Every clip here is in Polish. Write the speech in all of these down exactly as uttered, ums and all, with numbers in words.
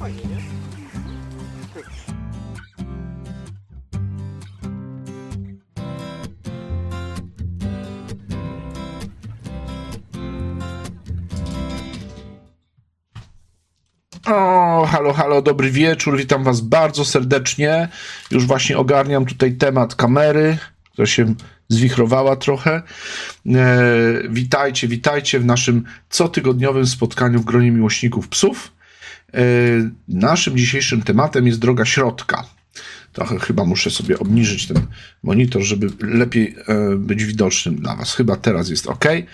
fajnie, nie? O, halo, halo, dobry wieczór, witam was bardzo serdecznie. Już właśnie ogarniam tutaj temat kamery, która się zwichrowała trochę. E, witajcie, witajcie w naszym cotygodniowym spotkaniu w gronie miłośników psów. E, naszym dzisiejszym tematem jest droga środka. Trochę chyba muszę sobie obniżyć ten monitor, żeby lepiej e, być widocznym dla was. Chyba teraz jest ok. E,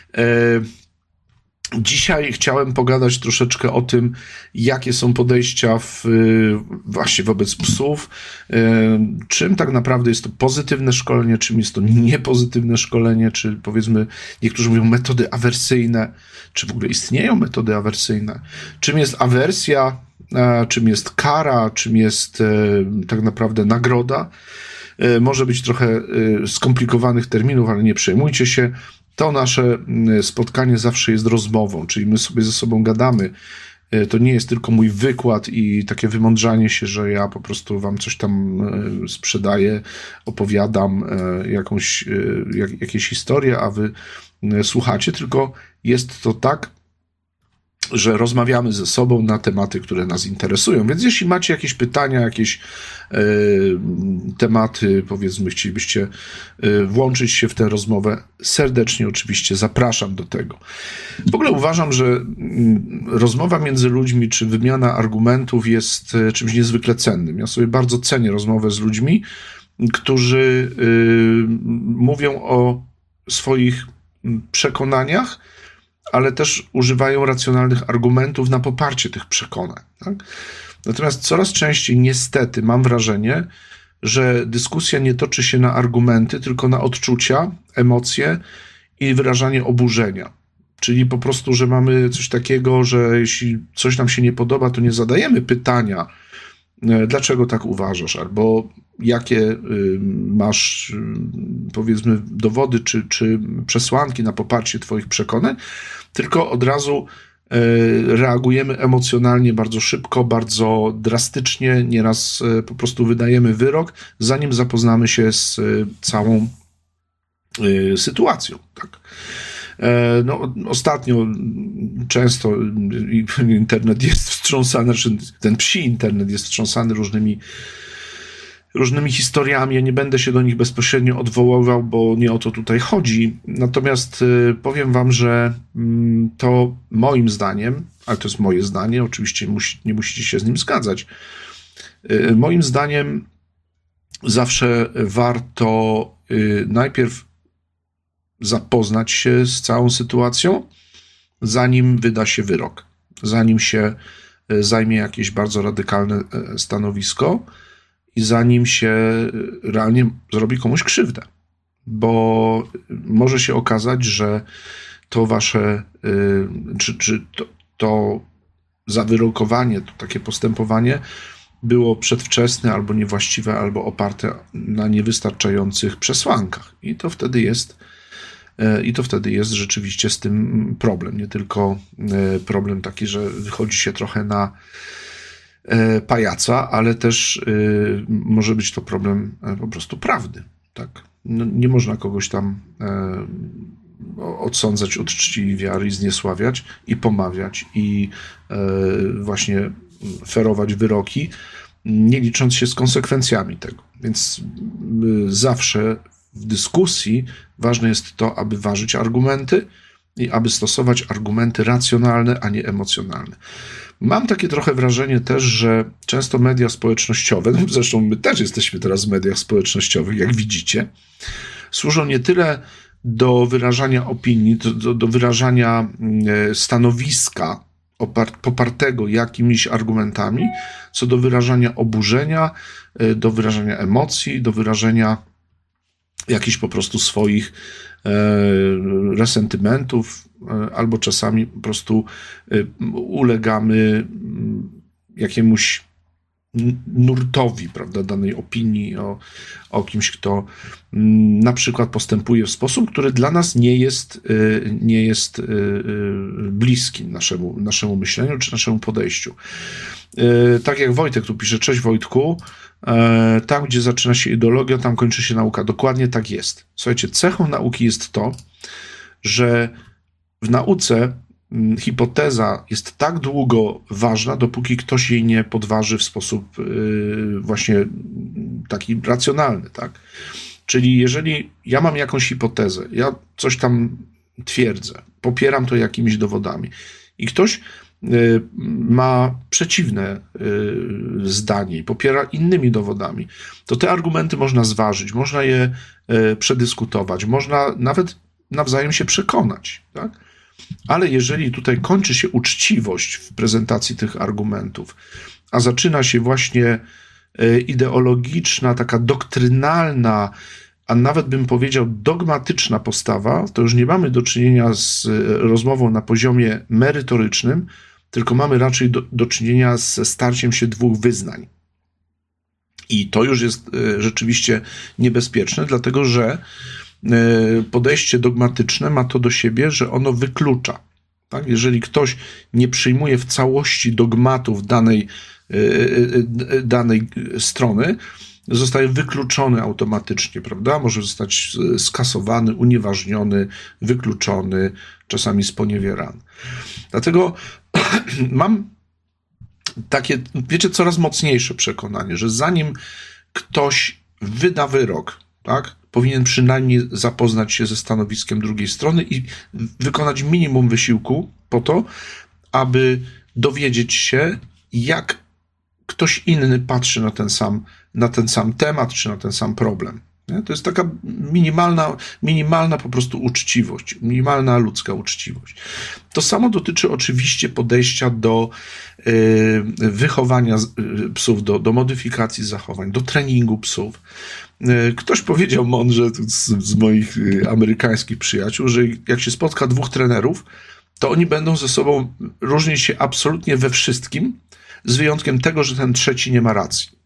Dzisiaj chciałem pogadać troszeczkę o tym, jakie są podejścia w, właśnie wobec psów, czym tak naprawdę jest to pozytywne szkolenie, czym jest to niepozytywne szkolenie, czy powiedzmy, niektórzy mówią metody awersyjne, czy w ogóle istnieją metody awersyjne, czym jest awersja, czym jest kara, czym jest tak naprawdę nagroda. Może być trochę skomplikowanych terminów, ale nie przejmujcie się. To nasze spotkanie zawsze jest rozmową, czyli my sobie ze sobą gadamy. To nie jest tylko mój wykład i takie wymądrzanie się, że ja po prostu wam coś tam sprzedaję, opowiadam jakąś, jak, jakieś historie, a wy słuchacie, tylko jest to tak, że rozmawiamy ze sobą na tematy, które nas interesują. Więc jeśli macie jakieś pytania, jakieś e, tematy, powiedzmy, chcielibyście e, włączyć się w tę rozmowę, serdecznie oczywiście zapraszam do tego. W ogóle uważam, że m, rozmowa między ludźmi, czy wymiana argumentów jest e, czymś niezwykle cennym. Ja sobie bardzo cenię rozmowę z ludźmi, którzy e, mówią o swoich przekonaniach, ale też używają racjonalnych argumentów na poparcie tych przekonań. Tak? Natomiast coraz częściej niestety mam wrażenie, że dyskusja nie toczy się na argumenty, tylko na odczucia, emocje i wyrażanie oburzenia. Czyli po prostu, że mamy coś takiego, że jeśli coś nam się nie podoba, to nie zadajemy pytania, dlaczego tak uważasz, albo jakie masz, powiedzmy, dowody czy, czy przesłanki na poparcie twoich przekonań, tylko od razu reagujemy emocjonalnie bardzo szybko, bardzo drastycznie, nieraz po prostu wydajemy wyrok, zanim zapoznamy się z całą sytuacją. Tak. No, ostatnio często internet jest wstrząsany, znaczy ten psi internet jest wstrząsany różnymi różnymi historiami. Ja nie będę się do nich bezpośrednio odwoływał, bo nie o to tutaj chodzi. Natomiast powiem wam, że to moim zdaniem, ale to jest moje zdanie, oczywiście musi, nie musicie się z nim zgadzać, moim zdaniem zawsze warto najpierw zapoznać się z całą sytuacją, zanim wyda się wyrok, zanim się zajmie jakieś bardzo radykalne stanowisko i zanim się realnie zrobi komuś krzywdę. Bo może się okazać, że to wasze, czy, czy to, to zawyrokowanie, to takie postępowanie było przedwczesne, albo niewłaściwe, albo oparte na niewystarczających przesłankach. I to wtedy jest I to wtedy jest rzeczywiście z tym problem. Nie tylko problem taki, że wychodzi się trochę na pajaca, ale też może być to problem po prostu prawdy. Tak? No, nie można kogoś tam odsądzać od czci i wiary i zniesławiać i pomawiać i właśnie ferować wyroki, nie licząc się z konsekwencjami tego. Więc zawsze w dyskusji ważne jest to, aby ważyć argumenty i aby stosować argumenty racjonalne, a nie emocjonalne. Mam takie trochę wrażenie też, że często media społecznościowe, zresztą my też jesteśmy teraz w mediach społecznościowych, jak widzicie, służą nie tyle do wyrażania opinii, do, do wyrażania stanowiska opar- popartego jakimiś argumentami, co do wyrażania oburzenia, do wyrażania emocji, do wyrażenia jakichś po prostu swoich e, resentymentów, e, albo czasami po prostu e, ulegamy jakiemuś nurtowi, prawda, danej opinii o, o kimś, kto na przykład postępuje w sposób, który dla nas nie jest, nie jest bliski naszemu, naszemu myśleniu czy naszemu podejściu. Tak jak Wojtek tu pisze, cześć Wojtku, tam gdzie zaczyna się ideologia, tam kończy się nauka. Dokładnie tak jest. Słuchajcie, cechą nauki jest to, że w nauce hipoteza jest tak długo ważna, dopóki ktoś jej nie podważy w sposób yy, właśnie taki racjonalny, tak? Czyli jeżeli ja mam jakąś hipotezę, ja coś tam twierdzę, popieram to jakimiś dowodami i ktoś yy, ma przeciwne yy, zdanie i popiera innymi dowodami, to te argumenty można zważyć, można je yy, przedyskutować, można nawet nawzajem się przekonać, tak? Ale jeżeli tutaj kończy się uczciwość w prezentacji tych argumentów, a zaczyna się właśnie ideologiczna, taka doktrynalna, a nawet bym powiedział dogmatyczna postawa, to już nie mamy do czynienia z rozmową na poziomie merytorycznym, tylko mamy raczej do, do czynienia ze starciem się dwóch wyznań. I to już jest rzeczywiście niebezpieczne, dlatego że podejście dogmatyczne ma to do siebie, że ono wyklucza. Tak? Jeżeli ktoś nie przyjmuje w całości dogmatów danej, danej strony, zostaje wykluczony automatycznie, prawda? Może zostać skasowany, unieważniony, wykluczony, czasami sponiewierany. Dlatego mam takie, wiecie, coraz mocniejsze przekonanie, że zanim ktoś wyda wyrok, tak, powinien przynajmniej zapoznać się ze stanowiskiem drugiej strony i wykonać minimum wysiłku po to, aby dowiedzieć się, jak ktoś inny patrzy na ten sam, na ten sam temat, czy na ten sam problem. Nie? To jest taka minimalna, minimalna po prostu uczciwość, minimalna ludzka uczciwość. To samo dotyczy oczywiście podejścia do y, wychowania y, psów, do, do modyfikacji zachowań, do treningu psów. Y, ktoś powiedział mądrze z, z moich y, amerykańskich przyjaciół, że jak się spotka dwóch trenerów, to oni będą ze sobą różnić się absolutnie we wszystkim, z wyjątkiem tego, że ten trzeci nie ma racji.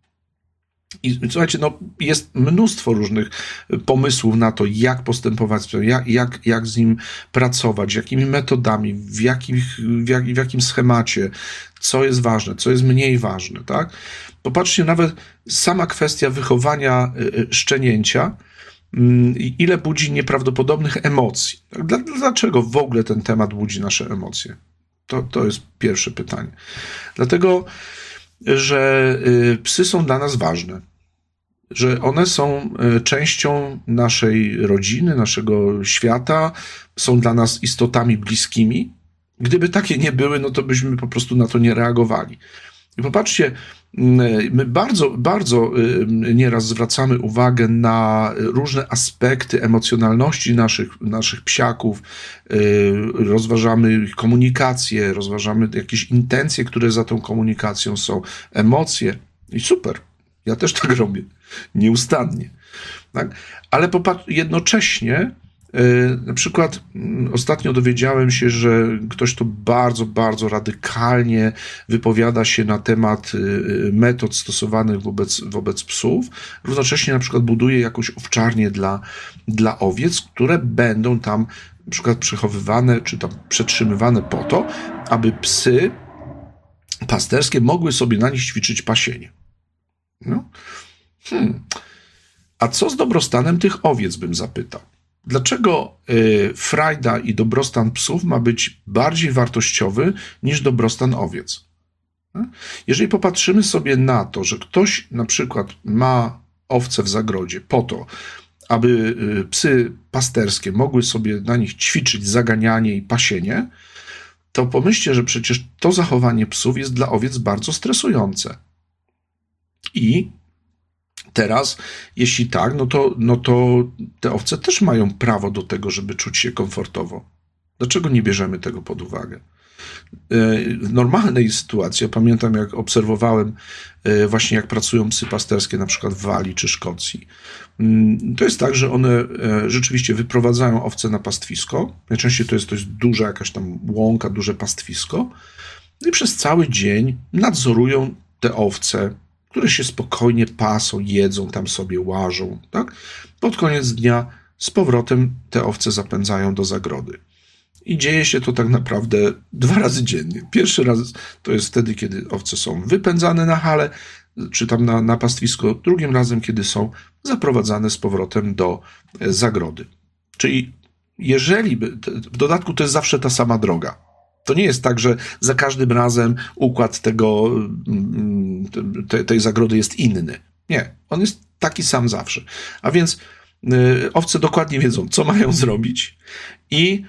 I słuchajcie, no jest mnóstwo różnych pomysłów na to, jak postępować, jak, jak, jak z nim pracować, jakimi metodami, w, jakich, w, jak, w jakim schemacie, co jest ważne, co jest mniej ważne, tak? Popatrzcie, nawet sama kwestia wychowania szczenięcia, ile budzi nieprawdopodobnych emocji. Dlaczego w ogóle ten temat budzi nasze emocje? To, to jest pierwsze pytanie. Dlatego, że psy są dla nas ważne, że one są częścią naszej rodziny, naszego świata, są dla nas istotami bliskimi. Gdyby takie nie były, no to byśmy po prostu na to nie reagowali. I popatrzcie, my bardzo, bardzo nieraz zwracamy uwagę na różne aspekty emocjonalności naszych, naszych psiaków, rozważamy ich komunikację, rozważamy jakieś intencje, które za tą komunikacją są, emocje i super, ja też tak robię, nieustannie. Tak? Ale popatrz, jednocześnie na przykład ostatnio dowiedziałem się, że ktoś to bardzo, bardzo radykalnie wypowiada się na temat metod stosowanych wobec, wobec psów. Równocześnie na przykład buduje jakąś owczarnię dla, dla owiec, które będą tam na przykład przechowywane czy tam przetrzymywane po to, aby psy pasterskie mogły sobie na nich ćwiczyć pasienie. No. Hmm. A co z dobrostanem tych owiec, bym zapytał. Dlaczego y, frajda i dobrostan psów ma być bardziej wartościowy niż dobrostan owiec? Jeżeli popatrzymy sobie na to, że ktoś na przykład ma owce w zagrodzie po to, aby y, psy pasterskie mogły sobie na nich ćwiczyć zaganianie i pasienie, to pomyślcie, że przecież to zachowanie psów jest dla owiec bardzo stresujące. I teraz, jeśli tak, no to, no to te owce też mają prawo do tego, żeby czuć się komfortowo. Dlaczego nie bierzemy tego pod uwagę? W normalnej sytuacji, ja pamiętam, jak obserwowałem właśnie, jak pracują psy pasterskie, na przykład w Walii czy Szkocji, to jest tak, że one rzeczywiście wyprowadzają owce na pastwisko. Najczęściej to jest dość duża jakaś tam łąka, duże pastwisko. I przez cały dzień nadzorują te owce, które się spokojnie pasą, jedzą, tam sobie łażą, tak? Pod koniec dnia z powrotem te owce zapędzają do zagrody. I dzieje się to tak naprawdę dwa razy dziennie. Pierwszy raz to jest wtedy, kiedy owce są wypędzane na halę, czy tam na, na pastwisko. Drugim razem, kiedy są zaprowadzane z powrotem do zagrody. Czyli jeżeli, by, w dodatku to jest zawsze ta sama droga. To nie jest tak, że za każdym razem układ tego, te, tej zagrody jest inny. Nie, on jest taki sam zawsze. A więc y, owce dokładnie wiedzą, co mają zrobić i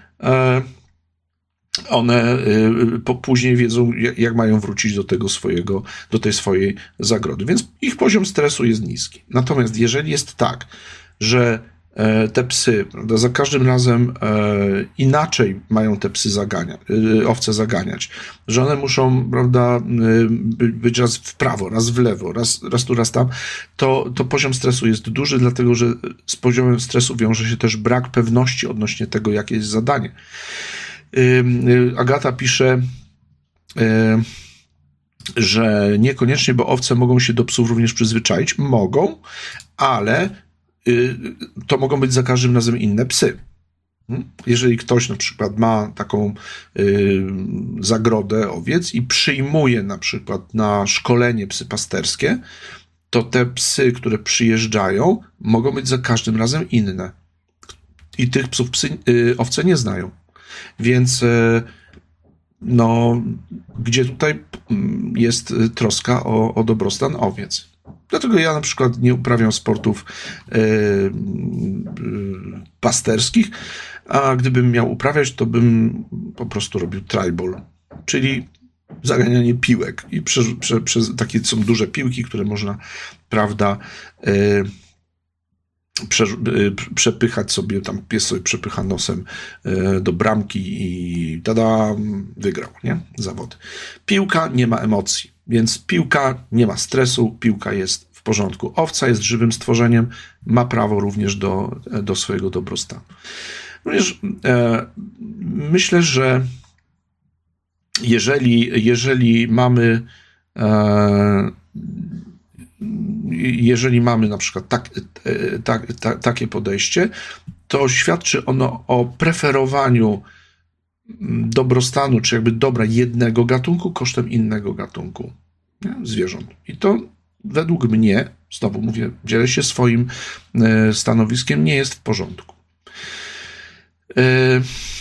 y, one y, po, później wiedzą, jak, jak mają wrócić do tego swojego, do tej swojej zagrody. Więc ich poziom stresu jest niski. Natomiast jeżeli jest tak, że te psy, prawda, za każdym razem e, inaczej mają te psy zaganiać, e, owce zaganiać, że one muszą, prawda, by, być raz w prawo, raz w lewo, raz, raz tu, raz tam, to, to poziom stresu jest duży, dlatego że z poziomem stresu wiąże się też brak pewności odnośnie tego, jakie jest zadanie. E, e, Agata pisze, e, że niekoniecznie, bo owce mogą się do psów również przyzwyczaić. Mogą, ale to mogą być za każdym razem inne psy. Jeżeli ktoś na przykład ma taką y, zagrodę owiec i przyjmuje na przykład na szkolenie psy pasterskie, to te psy, które przyjeżdżają, mogą być za każdym razem inne. I tych psów psy, y, owce nie znają. Więc y, no, gdzie tutaj jest troska o, o dobrostan owiec? Dlatego ja na przykład nie uprawiam sportów yy, yy, pasterskich, a gdybym miał uprawiać, to bym po prostu robił tribal, czyli zaganianie piłek. I prze, prze, prze, takie są duże piłki, które można, prawda, yy, prze, yy, przepychać sobie, tam pies sobie przepycha nosem yy, do bramki i tada, wygrał, nie? Zawody. Piłka nie ma emocji. Więc piłka nie ma stresu, piłka jest w porządku. Owca jest żywym stworzeniem, ma prawo również do, do swojego dobrostanu. Również e, myślę, że jeżeli, jeżeli mamy e, jeżeli mamy na przykład tak, e, tak, ta, takie podejście, to świadczy ono o preferowaniu dobrostanu, czy jakby dobra jednego gatunku kosztem innego gatunku, nie? Zwierząt. I to według mnie, znowu mówię, dzielę się swoim e, stanowiskiem, nie jest w porządku. E,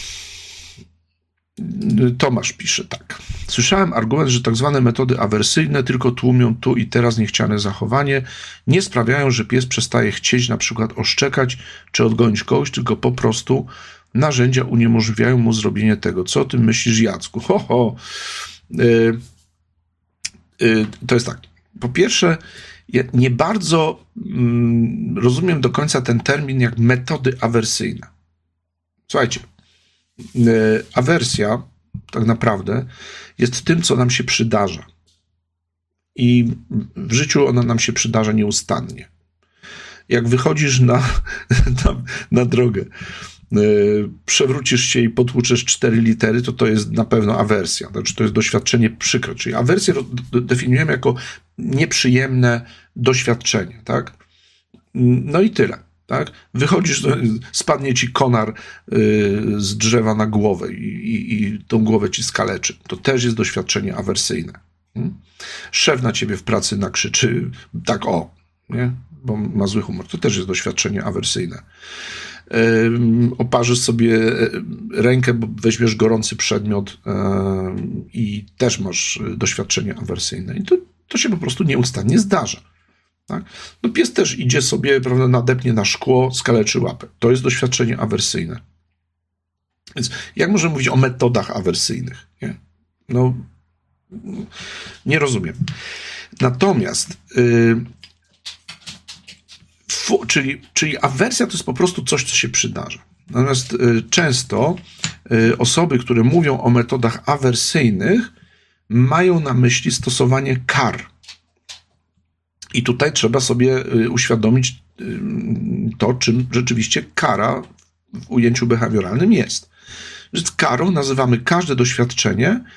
Tomasz pisze tak. Słyszałem argument, że tak zwane metody awersyjne tylko tłumią tu i teraz niechciane zachowanie, nie sprawiają, że pies przestaje chcieć na przykład oszczekać czy odgonić kogoś, tylko po prostu narzędzia uniemożliwiają mu zrobienie tego. Co o tym myślisz, Jacku? Ho, ho. Yy, yy, to jest tak. Po pierwsze, ja nie bardzo mm, rozumiem do końca ten termin jak metody awersyjne. Słuchajcie, yy, awersja tak naprawdę jest tym, co nam się przydarza. I w życiu ona nam się przydarza nieustannie. Jak wychodzisz na, na, na drogę, przewrócisz się i potłuczesz cztery litery, to to jest na pewno awersja. Znaczy to jest doświadczenie przykre. Czyli awersję definiujemy jako nieprzyjemne doświadczenie, tak? No i tyle, tak? Wychodzisz, spadnie ci konar z drzewa na głowę i, i, i tą głowę ci skaleczy. To też jest doświadczenie awersyjne. Szef na ciebie w pracy nakrzyczy tak o, nie? Bo ma zły humor. To też jest doświadczenie awersyjne. Oparzysz sobie rękę, bo weźmiesz gorący przedmiot i też masz doświadczenie awersyjne. I to, to się po prostu nieustannie zdarza. Tak? No pies też idzie sobie, prawda, nadepnie na szkło, skaleczy łapę. To jest doświadczenie awersyjne. Więc jak możemy mówić o metodach awersyjnych? Nie? No, nie rozumiem. Natomiast yy, Fu, czyli, czyli awersja to jest po prostu coś, co się przydarza. Natomiast y, często y, osoby, które mówią o metodach awersyjnych, mają na myśli stosowanie kar. I tutaj trzeba sobie y, uświadomić y, to, czym rzeczywiście kara w ujęciu behawioralnym jest. Więc karą nazywamy każde doświadczenie,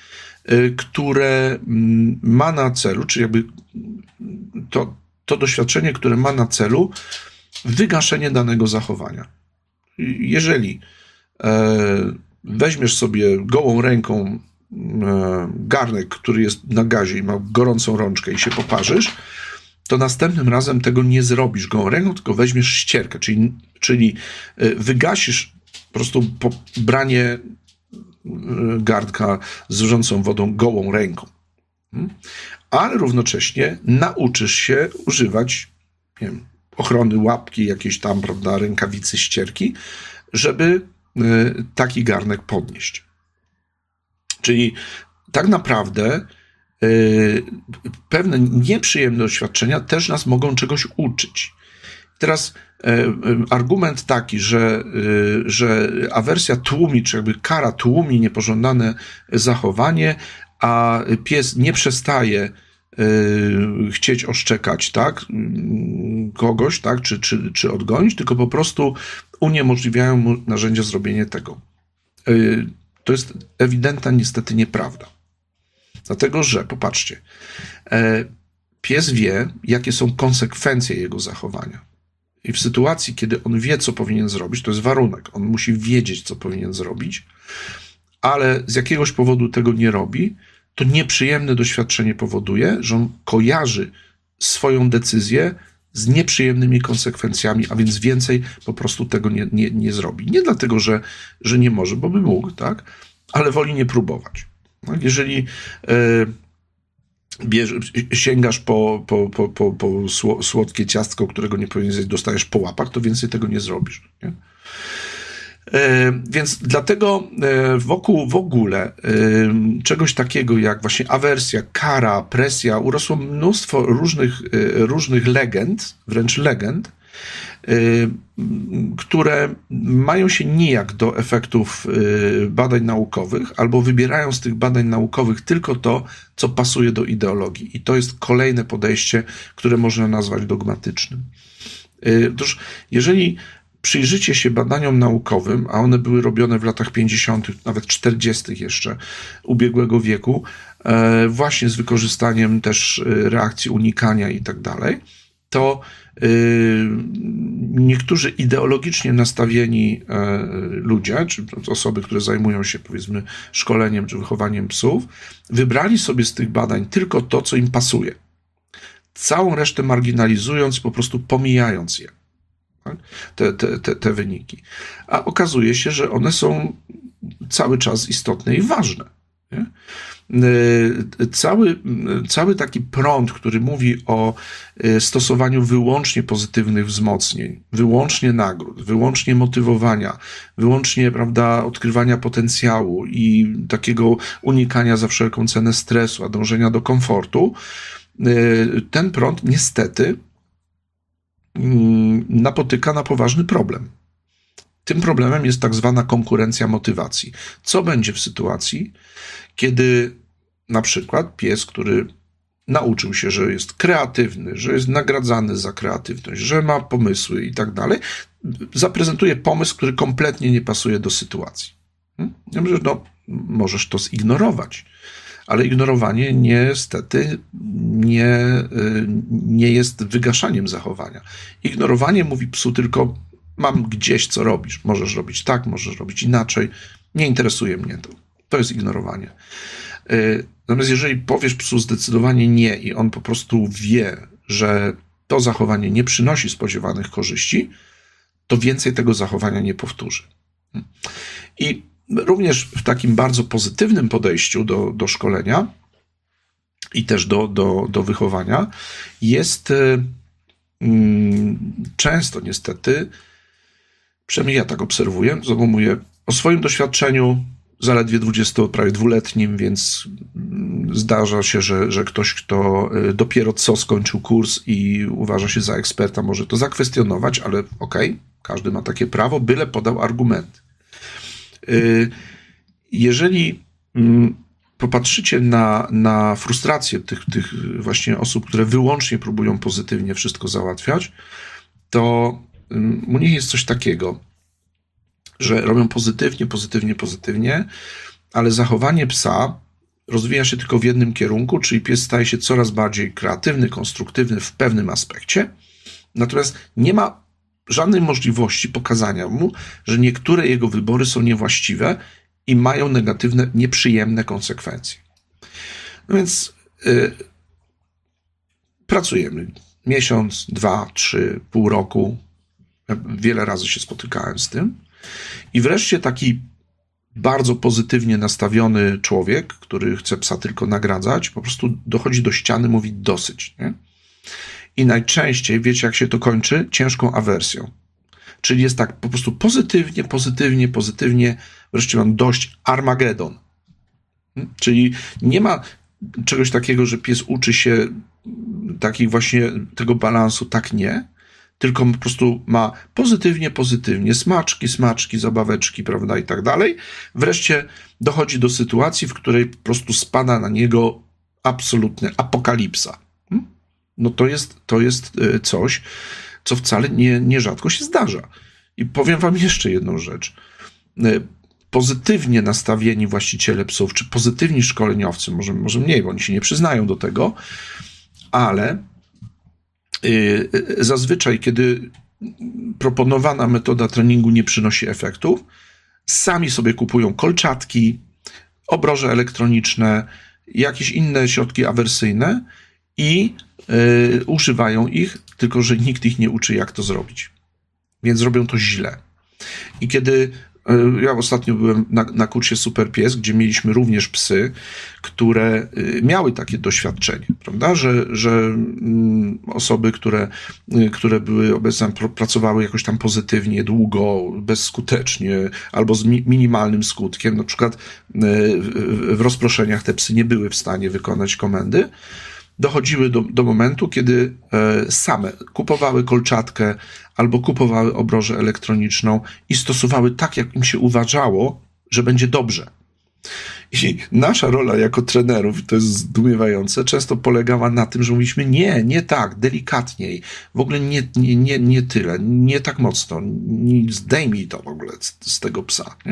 które ma na celu, czy jakby to, to doświadczenie, które ma na celu wygaszenie danego zachowania. Jeżeli weźmiesz sobie gołą ręką garnek, który jest na gazie i ma gorącą rączkę i się poparzysz, to następnym razem tego nie zrobisz gołą ręką, tylko weźmiesz ścierkę, czyli, czyli wygasisz po prostu branie garnka z wrzącą wodą gołą ręką. Ale równocześnie nauczysz się używać, nie wiem, ochrony łapki, jakiejś tam, prawda, rękawicy, ścierki, żeby taki garnek podnieść. Czyli tak naprawdę pewne nieprzyjemne doświadczenia też nas mogą czegoś uczyć. Teraz argument taki, że, że awersja tłumi, czy jakby kara tłumi niepożądane zachowanie, a pies nie przestaje chcieć oszczekać, tak, kogoś, tak, czy, czy, czy odgonić, tylko po prostu uniemożliwiają mu narzędzia zrobienia tego. To jest ewidentna niestety nieprawda. Dlatego, że, popatrzcie, pies wie, jakie są konsekwencje jego zachowania. I w sytuacji, kiedy on wie, co powinien zrobić, to jest warunek. On musi wiedzieć, co powinien zrobić, ale z jakiegoś powodu tego nie robi, to nieprzyjemne doświadczenie powoduje, że on kojarzy swoją decyzję z nieprzyjemnymi konsekwencjami, a więc więcej po prostu tego nie, nie, nie zrobi. Nie dlatego, że, że nie może, bo by mógł, tak? Ale woli nie próbować. Jeżeli e, bierz, sięgasz po, po, po, po, po słodkie ciastko, którego nie powinien zjeść, dostajesz po łapach, to więcej tego nie zrobisz. Nie? Więc dlatego wokół w ogóle czegoś takiego jak właśnie awersja, kara, presja urosło mnóstwo różnych, różnych legend, wręcz legend, które mają się nijak do efektów badań naukowych albo wybierają z tych badań naukowych tylko to, co pasuje do ideologii. I to jest kolejne podejście, które można nazwać dogmatycznym. Otóż jeżeli przyjrzycie się badaniom naukowym, a one były robione w latach pięćdziesiątych, nawet czterdziestych jeszcze ubiegłego wieku, właśnie z wykorzystaniem też reakcji unikania i tak dalej, to niektórzy ideologicznie nastawieni ludzie, czy osoby, które zajmują się, powiedzmy, szkoleniem czy wychowaniem psów, wybrali sobie z tych badań tylko to, co im pasuje. Całą resztę marginalizując, po prostu pomijając je. Te, te, te, te wyniki. A okazuje się, że one są cały czas istotne i ważne. Nie? Cały, cały taki prąd, który mówi o stosowaniu wyłącznie pozytywnych wzmocnień, wyłącznie nagród, wyłącznie motywowania, wyłącznie, prawda, odkrywania potencjału i takiego unikania za wszelką cenę stresu, a dążenia do komfortu, ten prąd niestety napotyka na poważny problem. Tym problemem jest tak zwana konkurencja motywacji. Co będzie w sytuacji, kiedy na przykład pies, który nauczył się, że jest kreatywny, że jest nagradzany za kreatywność, że ma pomysły i tak dalej, zaprezentuje pomysł, który kompletnie nie pasuje do sytuacji. Ja myślę, no, możesz to zignorować. Ale ignorowanie niestety nie, nie jest wygaszaniem zachowania. Ignorowanie mówi psu tylko: mam gdzieś, co robisz. Możesz robić tak, możesz robić inaczej. Nie interesuje mnie to. To jest ignorowanie. Natomiast jeżeli powiesz psu zdecydowanie nie i on po prostu wie, że to zachowanie nie przynosi spodziewanych korzyści, to więcej tego zachowania nie powtórzy. I również w takim bardzo pozytywnym podejściu do, do szkolenia i też do, do, do wychowania jest mm, często niestety, przynajmniej ja tak obserwuję, znowu mówię o swoim doświadczeniu zaledwie dwudziesto, prawie dwuletnim, więc zdarza się, że, że ktoś, kto dopiero co skończył kurs i uważa się za eksperta, może to zakwestionować, ale okej, okay, każdy ma takie prawo, byle podał argumenty. Jeżeli popatrzycie na, na frustrację tych, tych właśnie osób, które wyłącznie próbują pozytywnie wszystko załatwiać, to u nich jest coś takiego, że robią pozytywnie, pozytywnie, pozytywnie, ale zachowanie psa rozwija się tylko w jednym kierunku, czyli pies staje się coraz bardziej kreatywny, konstruktywny w pewnym aspekcie, natomiast nie ma żadnej możliwości pokazania mu, że niektóre jego wybory są niewłaściwe i mają negatywne, nieprzyjemne konsekwencje. No więc yy, pracujemy miesiąc, dwa, trzy, pół roku. Ja wiele razy się spotykałem z tym. I wreszcie taki bardzo pozytywnie nastawiony człowiek, który chce psa tylko nagradzać, po prostu dochodzi do ściany, mówi dosyć. Nie? I najczęściej, wiecie jak się to kończy? Ciężką awersją. Czyli jest tak po prostu pozytywnie, pozytywnie, pozytywnie, wreszcie mam dość, Armagedon. Czyli nie ma czegoś takiego, że pies uczy się takich właśnie tego balansu, tak nie, tylko po prostu ma pozytywnie, pozytywnie, smaczki, smaczki, zabaweczki, prawda, i tak dalej. Wreszcie dochodzi do sytuacji, w której po prostu spada na niego absolutny apokalipsa. No to jest, to jest coś, co wcale nie, nierzadko się zdarza. I powiem wam jeszcze jedną rzecz. Pozytywnie nastawieni właściciele psów, czy pozytywni szkoleniowcy, może, może mniej, bo oni się nie przyznają do tego, ale yy, zazwyczaj, kiedy proponowana metoda treningu nie przynosi efektów, sami sobie kupują kolczatki, obroże elektroniczne, jakieś inne środki awersyjne i yy, używają ich, tylko że nikt ich nie uczy, jak to zrobić. Więc robią to źle. I kiedy ja ostatnio byłem na, na kursie Super Pies, gdzie mieliśmy również psy, które miały takie doświadczenie, prawda, że, że osoby, które, które były obecne, pracowały jakoś tam pozytywnie, długo, bezskutecznie, albo z mi, minimalnym skutkiem, na przykład w rozproszeniach te psy nie były w stanie wykonać komendy, dochodziły do, do momentu, kiedy e, same kupowały kolczatkę albo kupowały obrożę elektroniczną i stosowały tak, jak im się uważało, że będzie dobrze. I nasza rola jako trenerów, to jest zdumiewające, często polegała na tym, że mówiliśmy nie, nie tak, delikatniej, w ogóle nie, nie, nie, nie tyle, nie tak mocno, nie, zdejmij to w ogóle z, z tego psa. Nie?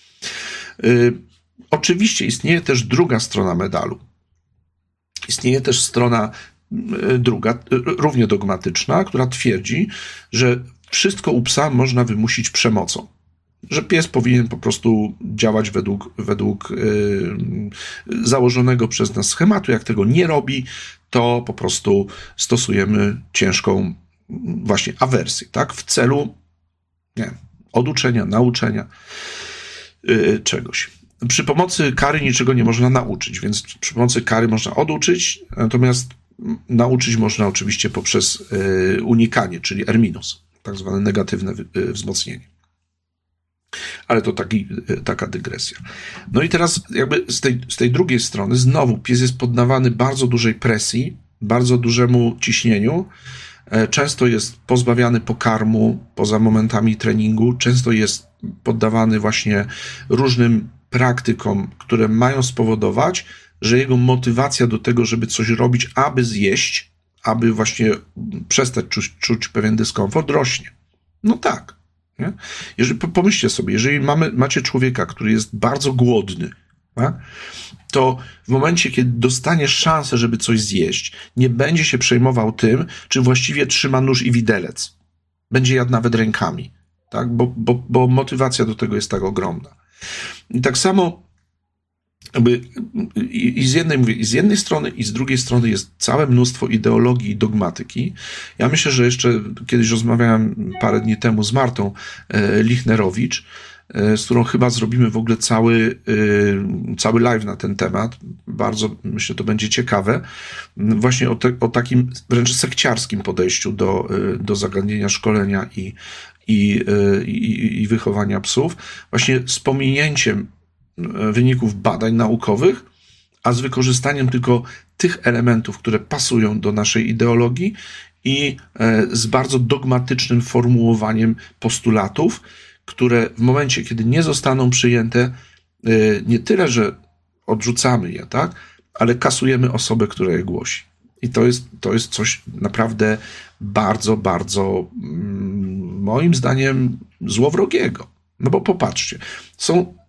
Y, oczywiście istnieje też druga strona medalu. Istnieje też strona druga, równie dogmatyczna, która twierdzi, że wszystko u psa można wymusić przemocą. Że pies powinien po prostu działać według, według yy, założonego przez nas schematu. Jak tego nie robi, to po prostu stosujemy ciężką właśnie awersję, tak? W celu nie, oduczenia, nauczenia yy, czegoś. Przy pomocy kary niczego nie można nauczyć, więc przy pomocy kary można oduczyć, natomiast nauczyć można oczywiście poprzez unikanie, czyli erminus, tak zwane negatywne wzmocnienie. Ale to taki, taka dygresja. No i teraz jakby z tej, z tej drugiej strony znowu pies jest poddawany bardzo dużej presji, bardzo dużemu ciśnieniu, często jest pozbawiany pokarmu poza momentami treningu, często jest poddawany właśnie różnym praktykom, które mają spowodować, że jego motywacja do tego, żeby coś robić, aby zjeść, aby właśnie przestać czuć, czuć pewien dyskomfort, rośnie. No tak. Nie? Jeżeli, pomyślcie sobie, jeżeli mamy, macie człowieka, który jest bardzo głodny, tak? To w momencie, kiedy dostanie szansę, żeby coś zjeść, nie będzie się przejmował tym, czy właściwie trzyma nóż i widelec. Będzie jadł nawet rękami, tak? bo, bo, bo motywacja do tego jest tak ogromna. I tak samo jakby i, i z jednej mówię, i z jednej strony, i z drugiej strony jest całe mnóstwo ideologii i dogmatyki. Ja myślę, że jeszcze kiedyś rozmawiałem parę dni temu z Martą e, Lichnerowicz, e, z którą chyba zrobimy w ogóle cały, e, cały live na ten temat. Bardzo, myślę, to będzie ciekawe. Właśnie o, te, o takim wręcz sekciarskim podejściu do, e, do zagadnienia szkolenia i I, i, i wychowania psów, właśnie z pominięciem wyników badań naukowych, a z wykorzystaniem tylko tych elementów, które pasują do naszej ideologii i z bardzo dogmatycznym formułowaniem postulatów, które w momencie, kiedy nie zostaną przyjęte, nie tyle, że odrzucamy je, tak, ale kasujemy osobę, która je głosi. I to jest, to jest coś naprawdę bardzo, bardzo moim zdaniem złowrogiego. No bo popatrzcie, są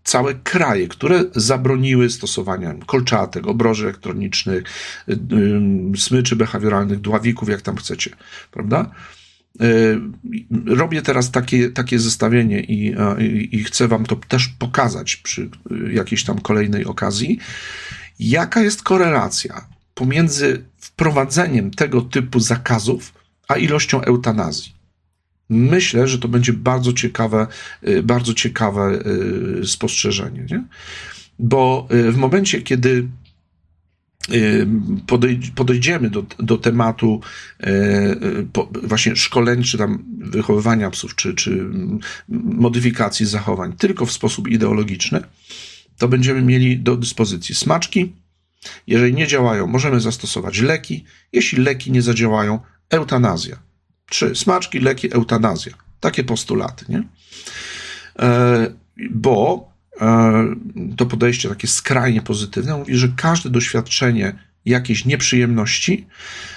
całe kraje, które zabroniły stosowania kolczatek, obroży elektronicznych, smyczy behawioralnych, dławików, jak tam chcecie, prawda? Robię teraz takie, takie zestawienie i, i, i chcę wam to też pokazać przy jakiejś tam kolejnej okazji, jaka jest korelacja pomiędzy wprowadzeniem tego typu zakazów a ilością eutanazji. Myślę, że to będzie bardzo ciekawe, bardzo ciekawe spostrzeżenie, nie? Bo w momencie, kiedy podejdziemy do, do tematu właśnie szkoleń, czy tam wychowywania psów, czy, czy modyfikacji zachowań tylko w sposób ideologiczny, to będziemy mieli do dyspozycji smaczki. Jeżeli nie działają, możemy zastosować leki. Jeśli leki nie zadziałają, eutanazja. Trzy. Smaczki, leki, eutanazja. Takie postulaty, nie? Bo to podejście takie skrajnie pozytywne mówi, że każde doświadczenie jakiejś nieprzyjemności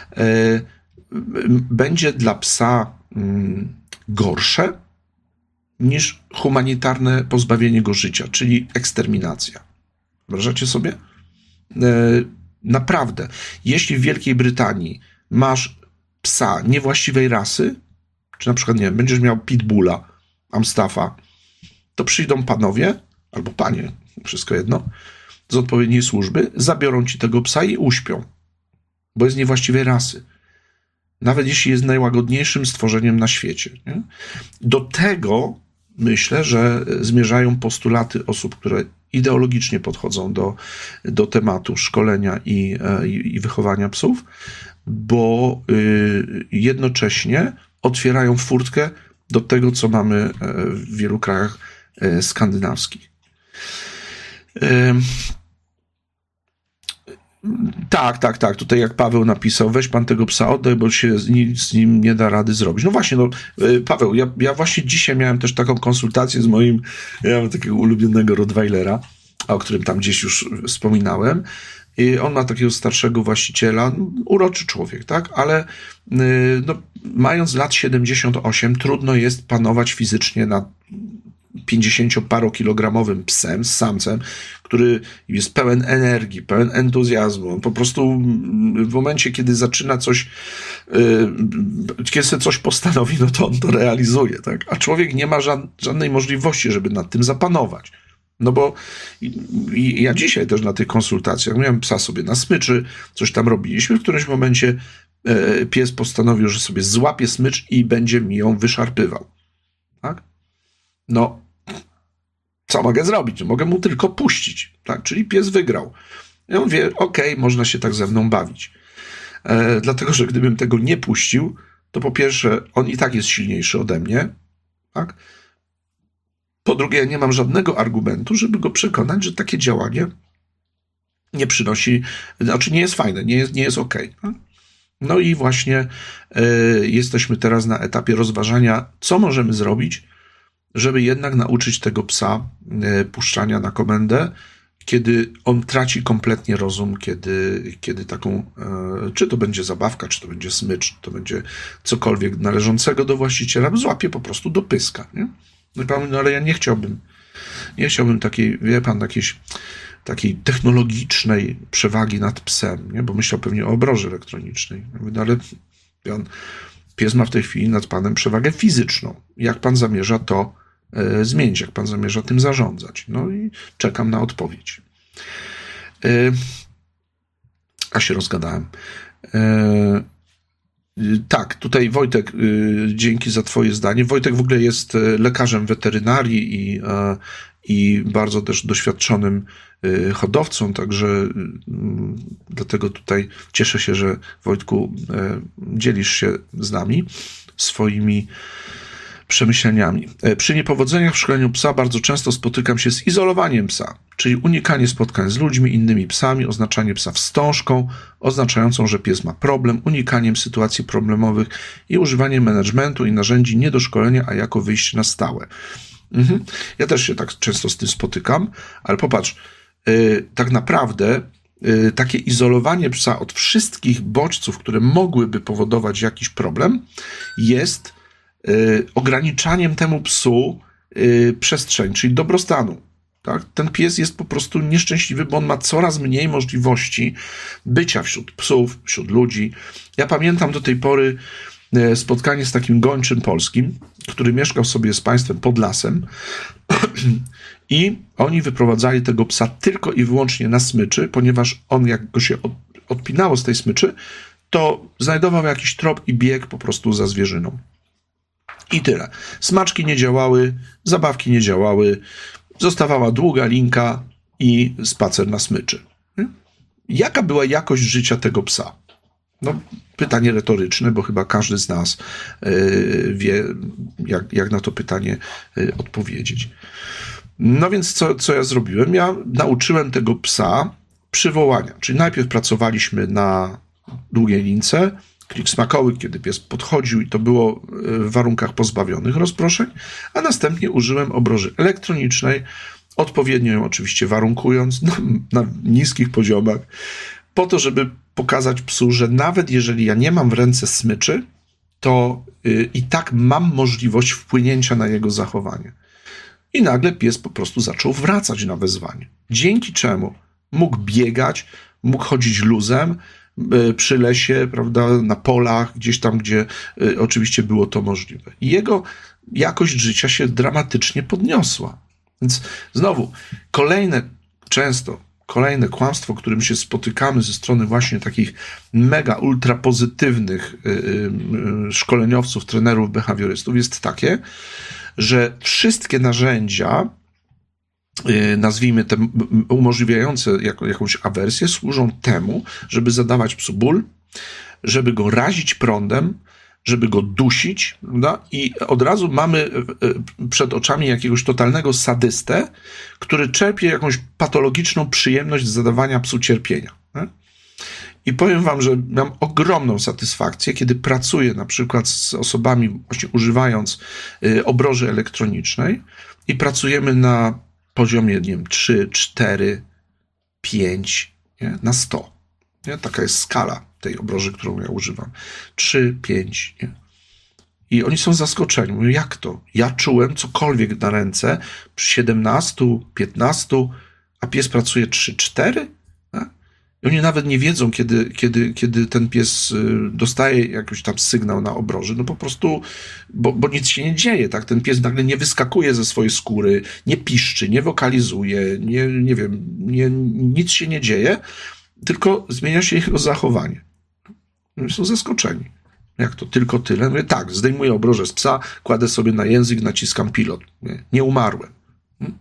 będzie dla psa gorsze niż humanitarne pozbawienie go życia, czyli eksterminacja. Wyobrażacie sobie? Naprawdę. Jeśli w Wielkiej Brytanii masz psa niewłaściwej rasy, czy na przykład, nie wiem, będziesz miał pitbulla, amstaffa, to przyjdą panowie, albo panie, wszystko jedno, z odpowiedniej służby, zabiorą ci tego psa i uśpią, bo jest niewłaściwej rasy. Nawet jeśli jest najłagodniejszym stworzeniem na świecie. Nie? Do tego myślę, że zmierzają postulaty osób, które ideologicznie podchodzą do, do tematu szkolenia i, i, i wychowania psów, bo y, jednocześnie otwierają furtkę do tego, co mamy w wielu krajach skandynawskich. Tak, tak, tak. Tutaj jak Paweł napisał, weź pan tego psa oddaj, bo się z nim, z nim nie da rady zrobić. No właśnie, no Paweł, ja, ja właśnie dzisiaj miałem też taką konsultację z moim, ja mam takiego ulubionego Rottweilera, o którym tam gdzieś już wspominałem. I on ma takiego starszego właściciela, uroczy człowiek, tak? Ale no, mając lat siedemdziesiąt osiem, trudno jest panować fizycznie nad pięćdziesięcioparokilogramowym psem, z samcem, który jest pełen energii, pełen entuzjazmu. On po prostu w momencie, kiedy zaczyna coś, kiedy sobie coś postanowi, no to on to realizuje, tak? A człowiek nie ma żadnej możliwości, żeby nad tym zapanować. No bo i, i ja dzisiaj też na tych konsultacjach miałem psa sobie na smyczy, coś tam robiliśmy, w którymś momencie e, pies postanowił, że sobie złapie smycz i będzie mi ją wyszarpywał. Tak? No, co mogę zrobić? Mogę mu tylko puścić, tak? Czyli pies wygrał. I on wie, okej, okay, można się tak ze mną bawić. E, dlatego, że gdybym tego nie puścił, to po pierwsze, on i tak jest silniejszy ode mnie, tak? Po drugie, ja nie mam żadnego argumentu, żeby go przekonać, że takie działanie nie przynosi, znaczy nie jest fajne, nie jest, nie jest okej. Okay. No i właśnie y, jesteśmy teraz na etapie rozważania, co możemy zrobić, żeby jednak nauczyć tego psa y, puszczania na komendę, kiedy on traci kompletnie rozum, kiedy, kiedy taką, y, czy to będzie zabawka, czy to będzie smycz, czy to będzie cokolwiek należącego do właściciela, złapie po prostu do pyska, nie? No i pan, no ale ja nie chciałbym, nie chciałbym takiej, wie pan, jakiejś takiej technologicznej przewagi nad psem, nie? Bo myślał pewnie o obroży elektronicznej. Ja mówię, no ale pan, pies ma w tej chwili nad panem przewagę fizyczną. Jak pan zamierza to e, zmienić? Jak pan zamierza tym zarządzać? No i czekam na odpowiedź. E, a się rozgadałem. E, Tak, tutaj Wojtek, dzięki za twoje zdanie. Wojtek w ogóle jest lekarzem weterynarii i, i bardzo też doświadczonym hodowcą, także dlatego tutaj cieszę się, że Wojtku dzielisz się z nami swoimi przemyśleniami. Przy niepowodzeniach w szkoleniu psa bardzo często spotykam się z izolowaniem psa, czyli unikanie spotkań z ludźmi, innymi psami, oznaczanie psa wstążką, oznaczającą, że pies ma problem, unikaniem sytuacji problemowych i używanie managementu i narzędzi nie do szkolenia, a jako wyjście na stałe. Mhm. Ja też się tak często z tym spotykam, ale popatrz, yy, tak naprawdę yy, takie izolowanie psa od wszystkich bodźców, które mogłyby powodować jakiś problem, jest ograniczaniem temu psu przestrzeń, czyli dobrostanu. Tak? Ten pies jest po prostu nieszczęśliwy, bo on ma coraz mniej możliwości bycia wśród psów, wśród ludzi. Ja pamiętam do tej pory spotkanie z takim gończym polskim, który mieszkał sobie z państwem pod lasem i oni wyprowadzali tego psa tylko i wyłącznie na smyczy, ponieważ on, jak go się odpinało z tej smyczy, to znajdował jakiś trop i biegł po prostu za zwierzyną. I tyle. Smaczki nie działały, zabawki nie działały, zostawała długa linka i spacer na smyczy. Jaka była jakość życia tego psa? No, pytanie retoryczne, bo chyba każdy z nas yy, wie, jak, jak na to pytanie yy, odpowiedzieć. No więc co, co ja zrobiłem? Ja nauczyłem tego psa przywołania. Czyli najpierw pracowaliśmy na długiej lince, klik smakoły, kiedy pies podchodził i to było w warunkach pozbawionych rozproszeń, a następnie użyłem obroży elektronicznej, odpowiednio ją oczywiście warunkując na, na niskich poziomach, po to, żeby pokazać psu, że nawet jeżeli ja nie mam w ręce smyczy, to yy, i tak mam możliwość wpłynięcia na jego zachowanie. I nagle pies po prostu zaczął wracać na wezwanie. Dzięki czemu mógł biegać, mógł chodzić luzem yy, przy lesie, prawda, na polach, gdzieś tam, gdzie yy, oczywiście było to możliwe. I jego jakość życia się dramatycznie podniosła. Więc znowu, kolejne, często Kolejne kłamstwo, którym się spotykamy ze strony właśnie takich mega, ultra pozytywnych szkoleniowców, trenerów, behawiorystów jest takie, że wszystkie narzędzia, nazwijmy te umożliwiające jakąś awersję, służą temu, żeby zadawać psu ból, żeby go razić prądem, żeby go dusić, prawda? I od razu mamy przed oczami jakiegoś totalnego sadystę, który czerpie jakąś patologiczną przyjemność z zadawania psu cierpienia. Nie? I powiem wam, że mam ogromną satysfakcję, kiedy pracuję na przykład z osobami właśnie używając obroży elektronicznej i pracujemy na poziomie, nie wiem, trzy, cztery, pięć, nie? Na sto. Nie? Taka jest skala tej obroży, którą ja używam. trzy, pięć. Nie? I oni są zaskoczeni. Mówią, jak to? Ja czułem cokolwiek na ręce przy siedemnastu, piętnastu, a pies pracuje trzy, cztery? I oni nawet nie wiedzą, kiedy, kiedy, kiedy ten pies dostaje jakiś tam sygnał na obroży. No po prostu, bo, bo nic się nie dzieje, tak? Ten pies nagle nie wyskakuje ze swojej skóry, nie piszczy, nie wokalizuje, nie, nie wiem, nie, nic się nie dzieje, tylko zmienia się jego zachowanie. Oni są zaskoczeni. Jak to? Tylko tyle? Mówię, tak, zdejmuję obrożę z psa, kładę sobie na język, naciskam pilot. Nie, nie umarłem. Hmm?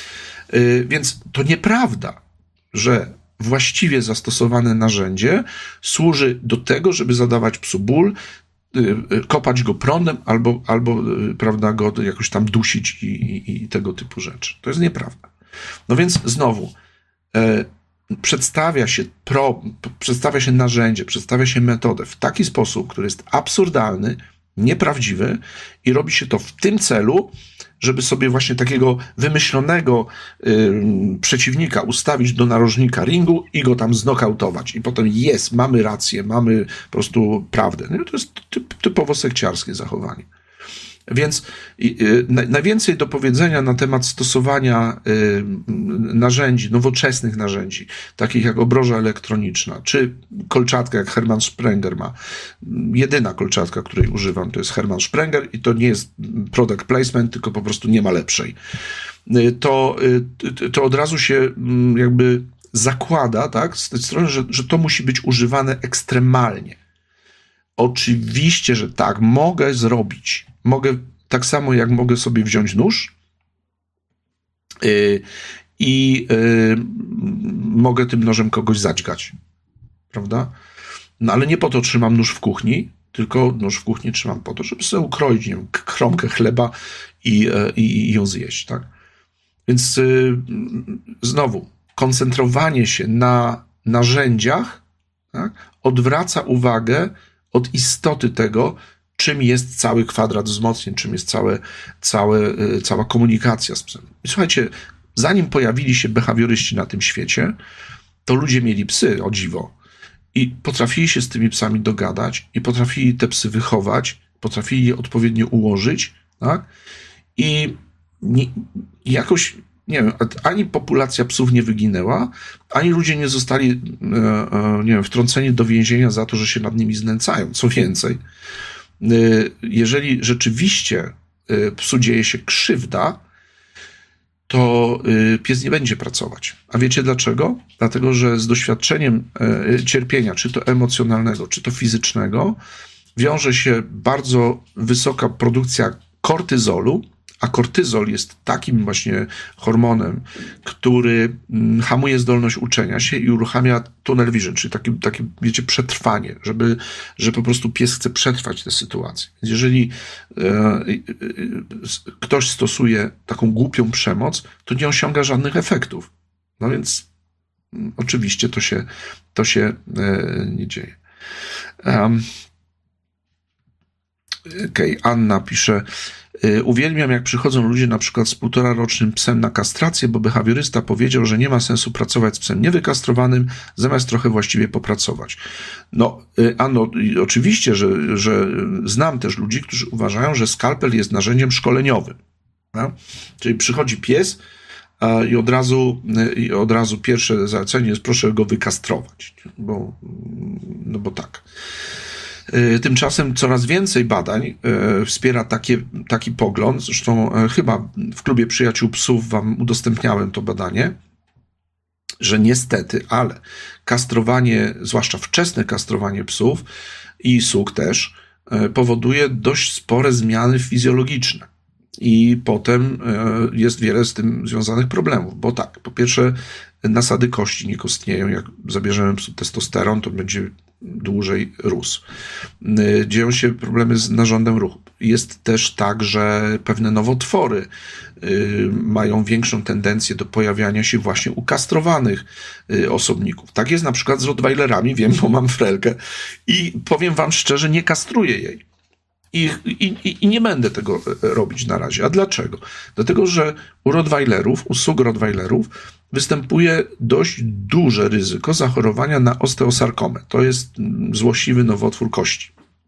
Yy, więc to nieprawda, że właściwie zastosowane narzędzie służy do tego, żeby zadawać psu ból, yy, kopać go prądem albo, albo yy, prawda, go jakoś tam dusić i, i, i tego typu rzeczy. To jest nieprawda. No więc znowu, yy, Przedstawia się, pro, przedstawia się narzędzie, przedstawia się metodę w taki sposób, który jest absurdalny, nieprawdziwy i robi się to w tym celu, żeby sobie właśnie takiego wymyślonego y, przeciwnika ustawić do narożnika ringu i go tam znokautować. I potem jest, mamy rację, mamy po prostu prawdę. No, to jest typ, typowo sekciarskie zachowanie. Więc y, najwięcej do powiedzenia na temat stosowania y, narzędzi, nowoczesnych narzędzi, takich jak obroża elektroniczna, czy kolczatka, jak Hermann Sprenger ma. Jedyna kolczatka, której używam, to jest Hermann Sprenger i to nie jest product placement, tylko po prostu nie ma lepszej. Y, to, y, to od razu się y, jakby zakłada, tak, z tej strony, że, że to musi być używane ekstremalnie. Oczywiście, że tak, mogę zrobić. Mogę, tak samo jak mogę sobie wziąć nóż yy, i yy, mogę tym nożem kogoś zadźgać, prawda? No ale nie po to trzymam nóż w kuchni, tylko nóż w kuchni trzymam po to, żeby sobie ukroić, nie wiem, kromkę chleba i, yy, i ją zjeść, tak? Więc yy, znowu, koncentrowanie się na narzędziach, tak, odwraca uwagę od istoty tego, czym jest cały kwadrat wzmocnień, czym jest całe, całe, cała komunikacja z psem. I słuchajcie, zanim pojawili się behawioryści na tym świecie, to ludzie mieli psy, o dziwo. I potrafili się z tymi psami dogadać i potrafili te psy wychować, potrafili je odpowiednio ułożyć, tak? I nie, jakoś nie wiem, ani populacja psów nie wyginęła, ani ludzie nie zostali, nie wiem, wtrąceni do więzienia za to, że się nad nimi znęcają. Co więcej, jeżeli rzeczywiście psu dzieje się krzywda, to pies nie będzie pracować. A wiecie dlaczego? Dlatego, że z doświadczeniem cierpienia, czy to emocjonalnego, czy to fizycznego, wiąże się bardzo wysoka produkcja kortyzolu, a kortyzol jest takim właśnie hormonem, który hamuje zdolność uczenia się i uruchamia tunnel vision, czyli takie, takie wiecie, przetrwanie, żeby, że po prostu pies chce przetrwać tę sytuację. Więc jeżeli e, e, ktoś stosuje taką głupią przemoc, to nie osiąga żadnych efektów. No więc m, oczywiście to się, to się e, nie dzieje. Um, Okej, okay, Anna pisze: uwielbiam, jak przychodzą ludzie na przykład z półtora rocznym psem na kastrację, bo behawiorysta powiedział, że nie ma sensu pracować z psem niewykastrowanym, zamiast trochę właściwie popracować. No, Anno, oczywiście, że, że znam też ludzi, którzy uważają, że skalpel jest narzędziem szkoleniowym. No? Czyli przychodzi pies a, i od razu, i od razu pierwsze zalecenie jest: proszę go wykastrować, bo, no bo tak. Tymczasem coraz więcej badań wspiera takie, taki pogląd. Zresztą chyba w Klubie Przyjaciół Psów wam udostępniałem to badanie, że niestety, ale kastrowanie, zwłaszcza wczesne kastrowanie psów i suk też, powoduje dość spore zmiany fizjologiczne. I potem jest wiele z tym związanych problemów, bo tak, po pierwsze nasady kości nie kostnieją. Jak zabierzemy psu testosteron, to będzie dłużej rósł. Dzieją się problemy z narządem ruchu. Jest też tak, że pewne nowotwory mają większą tendencję do pojawiania się właśnie u kastrowanych osobników. Tak jest na przykład z rottweilerami, wiem, bo mam frelkę i powiem wam szczerze, nie kastruję jej. I, i, I nie będę tego robić na razie. A dlaczego? Dlatego, że u rottweilerów, u sug rottweilerów występuje dość duże ryzyko zachorowania na osteosarkomę. To jest złośliwy nowotwór kości.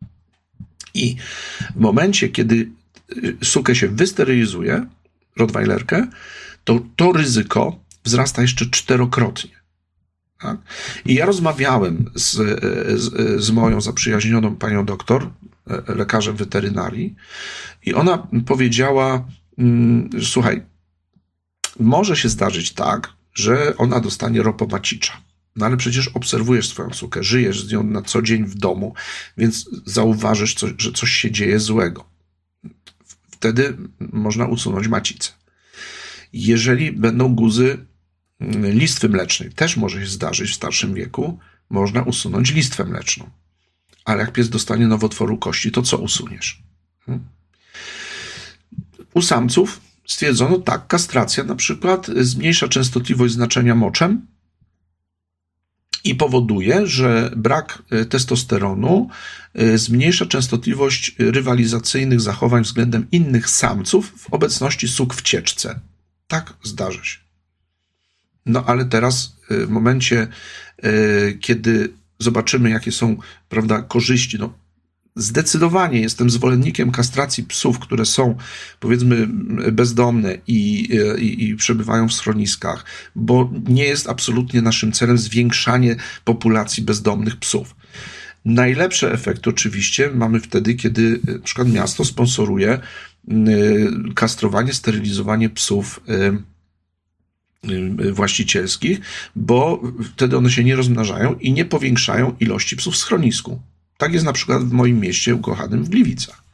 I w momencie, kiedy sukę się wysterylizuje, rottweilerkę, to to ryzyko wzrasta jeszcze czterokrotnie. Tak? I ja rozmawiałem z, z, z moją zaprzyjaźnioną panią doktor, lekarzem weterynarii, i ona powiedziała: słuchaj, może się zdarzyć tak, że ona dostanie ropomacicza. No ale przecież obserwujesz swoją sukę, żyjesz z nią na co dzień w domu, więc zauważysz, co, że coś się dzieje złego. Wtedy można usunąć macicę. Jeżeli będą guzy listwy mlecznej, też może się zdarzyć w starszym wieku, można usunąć listwę mleczną. Ale jak pies dostanie nowotworu kości, to co usuniesz? Hmm? U samców stwierdzono tak, kastracja na przykład zmniejsza częstotliwość znaczenia moczem i powoduje, że brak testosteronu zmniejsza częstotliwość rywalizacyjnych zachowań względem innych samców w obecności suk w cieczce. Tak zdarza się. No ale teraz w momencie, kiedy zobaczymy, jakie są, prawda, korzyści, no zdecydowanie jestem zwolennikiem kastracji psów, które są, powiedzmy, bezdomne i, i, i przebywają w schroniskach, bo nie jest absolutnie naszym celem zwiększanie populacji bezdomnych psów. Najlepsze efekty oczywiście mamy wtedy, kiedy na przykład miasto sponsoruje kastrowanie, sterylizowanie psów właścicielskich, bo wtedy one się nie rozmnażają i nie powiększają ilości psów w schronisku. Tak jest na przykład w moim mieście ukochanym w Gliwicach.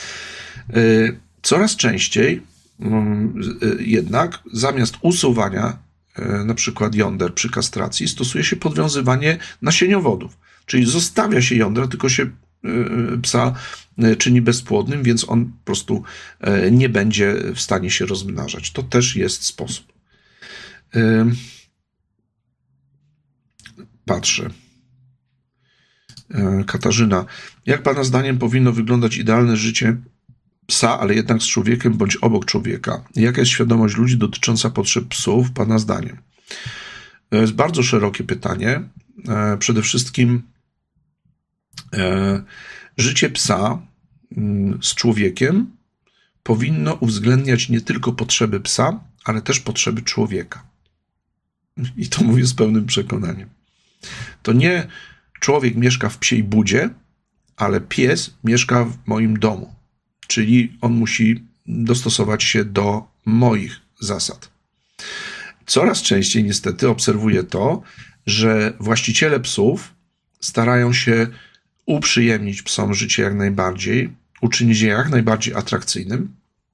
Coraz częściej jednak zamiast usuwania na przykład jąder przy kastracji stosuje się podwiązywanie nasieniowodów, czyli zostawia się jądra, tylko się psa czyni bezpłodnym, więc on po prostu nie będzie w stanie się rozmnażać. To też jest sposób. Patrzę. Katarzyna, jak pana zdaniem powinno wyglądać idealne życie psa, ale jednak z człowiekiem bądź obok człowieka? Jaka jest świadomość ludzi dotycząca potrzeb psów, pana zdaniem? To jest bardzo szerokie pytanie. Przede wszystkim życie psa z człowiekiem powinno uwzględniać nie tylko potrzeby psa, ale też potrzeby człowieka. I to mówię z pełnym przekonaniem. To nie człowiek mieszka w psiej budzie, ale pies mieszka w moim domu. Czyli on musi dostosować się do moich zasad. Coraz częściej niestety obserwuję to, że właściciele psów starają się uprzyjemnić psom życie jak najbardziej, uczynić je jak najbardziej atrakcyjnym,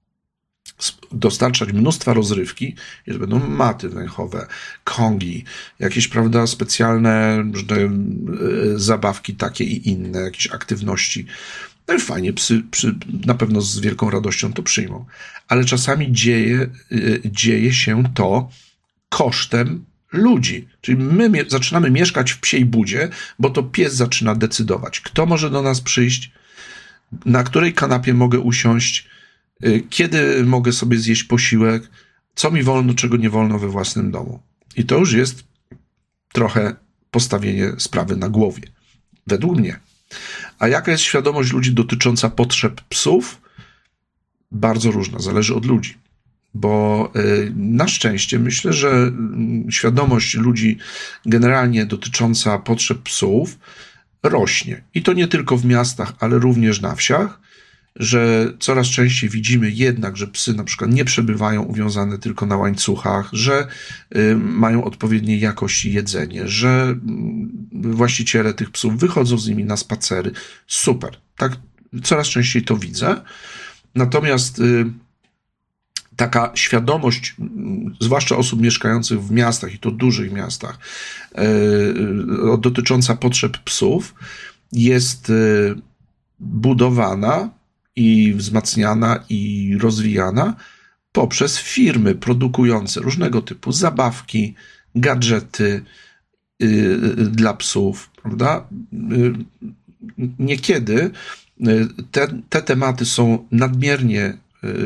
dostarczać mnóstwa rozrywki, że będą maty węchowe, kongi, jakieś, prawda, specjalne różne zabawki takie i inne, jakieś aktywności. No i fajnie, psy, psy na pewno z wielką radością to przyjmą. Ale czasami dzieje, dzieje się to kosztem ludzi. Czyli my mie- zaczynamy mieszkać w psiej budzie, bo to pies zaczyna decydować, kto może do nas przyjść, na której kanapie mogę usiąść, kiedy mogę sobie zjeść posiłek, co mi wolno, czego nie wolno we własnym domu. I to już jest trochę postawienie sprawy na głowie. Według mnie. A jaka jest świadomość ludzi dotycząca potrzeb psów? Bardzo różna, zależy od ludzi. Bo na szczęście myślę, że świadomość ludzi generalnie dotycząca potrzeb psów rośnie. I to nie tylko w miastach, ale również na wsiach, że coraz częściej widzimy jednak, że psy na przykład nie przebywają uwiązane tylko na łańcuchach, że mają odpowiedniej jakości jedzenie, że właściciele tych psów wychodzą z nimi na spacery. Super. Tak, coraz częściej to widzę. Natomiast taka świadomość, zwłaszcza osób mieszkających w miastach, i to dużych miastach, dotycząca potrzeb psów, jest budowana i wzmacniana i rozwijana poprzez firmy produkujące różnego typu zabawki, gadżety dla psów, prawda? Niekiedy te, te tematy są nadmiernie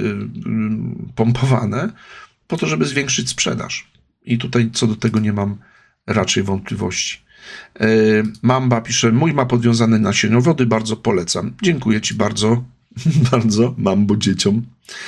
pompowane po to, żeby zwiększyć sprzedaż. I tutaj co do tego nie mam raczej wątpliwości. Mamba pisze, mój ma podwiązane nasieniowody, bardzo polecam. Dziękuję ci bardzo, bardzo, Mambo, dzieciom.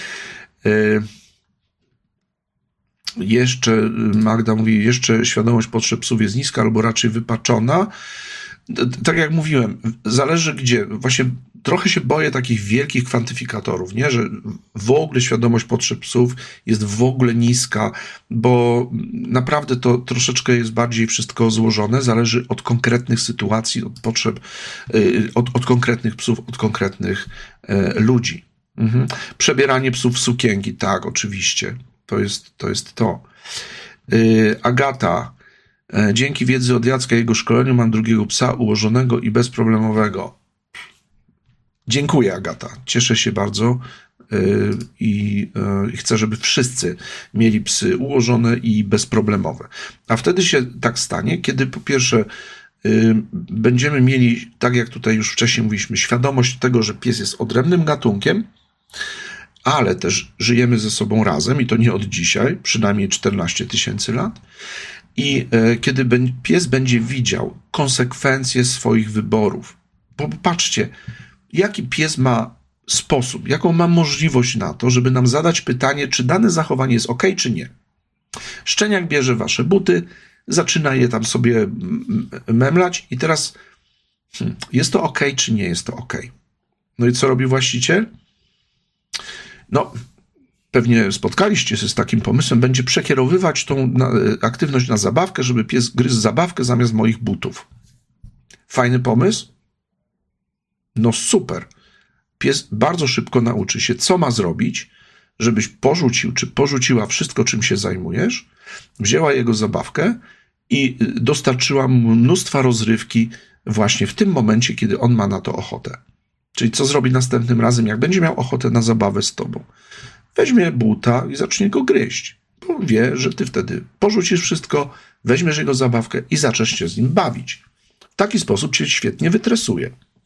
Jeszcze Magda mówi, jeszcze świadomość potrzeb psów jest niska albo raczej wypaczona. Tak jak mówiłem, zależy gdzie. Właśnie trochę się boję takich wielkich kwantyfikatorów, nie? Że w ogóle świadomość potrzeb psów jest w ogóle niska, bo naprawdę to troszeczkę jest bardziej wszystko złożone, zależy od konkretnych sytuacji, od potrzeb, od, od konkretnych psów, od konkretnych e, ludzi. Mhm. Przebieranie psów w sukienki, tak, oczywiście, to jest to. Jest to. Yy, Agata, dzięki wiedzy od Jacka i jego szkoleniu mam drugiego psa ułożonego i bezproblemowego. Dziękuję, Agata. Cieszę się bardzo yy, i yy, chcę, żeby wszyscy mieli psy ułożone i bezproblemowe. A wtedy się tak stanie, kiedy po pierwsze yy, będziemy mieli, tak jak tutaj już wcześniej mówiliśmy, świadomość tego, że pies jest odrębnym gatunkiem, ale też żyjemy ze sobą razem i to nie od dzisiaj, przynajmniej czternaście tysięcy lat. I kiedy pies będzie widział konsekwencje swoich wyborów, bo patrzcie, jaki pies ma sposób, jaką ma możliwość na to, żeby nam zadać pytanie, czy dane zachowanie jest ok, czy nie. Szczeniak bierze wasze buty, zaczyna je tam sobie memlać i teraz hmm, jest to ok, czy nie jest to ok. No i co robi właściciel? No, pewnie spotkaliście się z takim pomysłem, będzie przekierowywać tą na, aktywność na zabawkę, żeby pies gryzł zabawkę zamiast moich butów. Fajny pomysł? No super. Pies bardzo szybko nauczy się, co ma zrobić, żebyś porzucił, czy porzuciła wszystko, czym się zajmujesz, wzięła jego zabawkę i dostarczyła mu mnóstwa rozrywki właśnie w tym momencie, kiedy on ma na to ochotę. Czyli co zrobi następnym razem, jak będzie miał ochotę na zabawę z tobą? Weźmie buta i zacznie go gryźć. Bo wie, że ty wtedy porzucisz wszystko, weźmiesz jego zabawkę i zaczniesz się z nim bawić. W taki sposób cię świetnie wytresuje.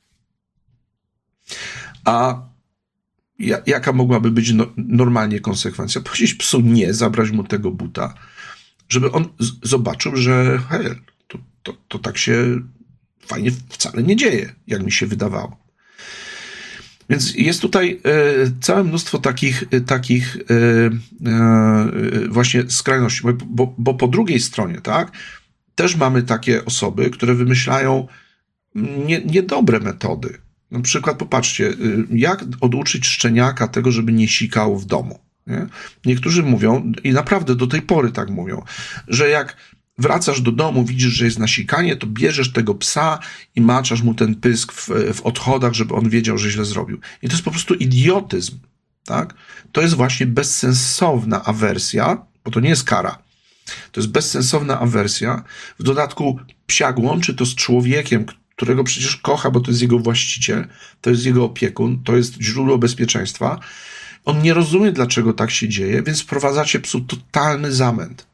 A jaka mogłaby być no, normalnie konsekwencja? Powiedzieć psu nie, zabrać mu tego buta, żeby on z- zobaczył, że hej, to, to, to tak się fajnie wcale nie dzieje, jak mi się wydawało. Więc jest tutaj całe mnóstwo takich, takich właśnie skrajności, bo, bo po drugiej stronie, tak, też mamy takie osoby, które wymyślają nie, niedobre metody. Na przykład popatrzcie, jak oduczyć szczeniaka tego, żeby nie sikał w domu. Nie? Niektórzy mówią, i naprawdę do tej pory tak mówią, że jak wracasz do domu, widzisz, że jest nasikanie, to bierzesz tego psa i maczasz mu ten pysk w, w odchodach, żeby on wiedział, że źle zrobił. I to jest po prostu idiotyzm. Tak? To jest właśnie bezsensowna awersja, bo to nie jest kara. To jest bezsensowna awersja. W dodatku psiak łączy to z człowiekiem, którego przecież kocha, bo to jest jego właściciel, to jest jego opiekun, to jest źródło bezpieczeństwa. On nie rozumie, dlaczego tak się dzieje, więc wprowadzacie psu totalny zamęt.